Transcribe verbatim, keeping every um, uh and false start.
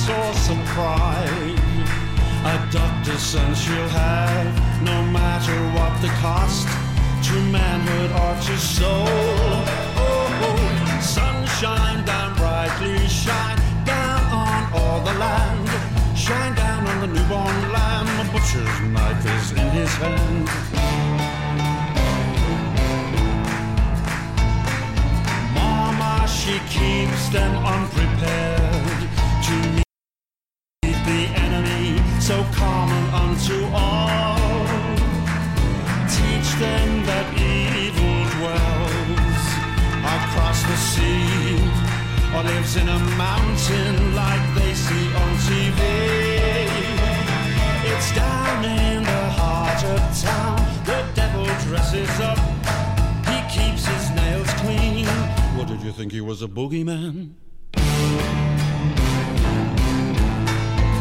source of pride. A doctor's son she'll have, no matter what the cost, to manhood or to soul. Oh, oh, sunshine down brightly, shine down on all the land. Shine down on the newborn lamb, a butcher's knife is in his hand. Mama, she keeps them unprepared to meet the enemy, so common unto all. Teach them that evil dwells across the sea, or lives in a mountain like they see on T V. It's down in the heart of town, the devil dresses up, he keeps his nails clean. What, did you think he was a boogeyman?